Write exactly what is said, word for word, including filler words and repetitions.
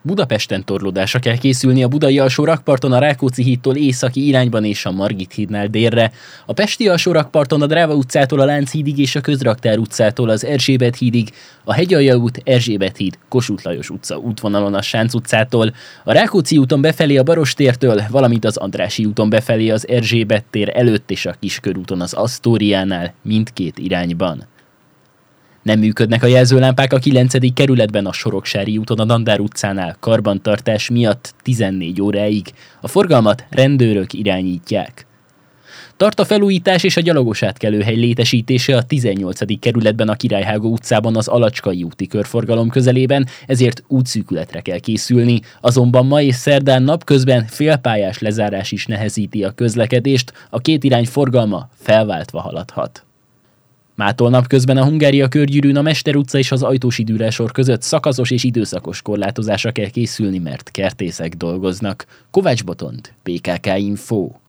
Budapesten torlódásra kell készülni a budai alsó-rakparton a Rákóczi hídtól északi irányban és a Margit hídnál délre. A pesti alsó-rakparton a Dráva utcától a Lánchídig és a Közraktár utcától az Erzsébet hídig, a Hegyalja út, Erzsébet híd, Kossuth Lajos utca útvonalon a Sánc utcától, a Rákóczi úton befelé a Barostértől, valamint az Andrássy úton befelé az Erzsébet tér előtt és a Kiskörúton az Asztóriánál mindkét irányban. Nem működnek a jelzőlámpák a kilencedik kerületben a Soroksári úton a Dandár utcánál karbantartás miatt tizennégy óráig. A forgalmat rendőrök irányítják. Tart a felújítás és a gyalogos átkelőhely létesítése a tizennyolcadik kerületben a Királyhágó utcában az Alacskai úti körforgalom közelében, ezért útszűkületre kell készülni, azonban ma és szerdán napközben félpályás lezárás is nehezíti a közlekedést, a két irány forgalma felváltva haladhat. Mától napközben a Hungária körgyűrűn a Mester utca és az Ajtósi Dürer-sor között szakaszos és időszakos korlátozásra kell készülni, mert kertészek dolgoznak. Kovács Botond, pé ká ká Info.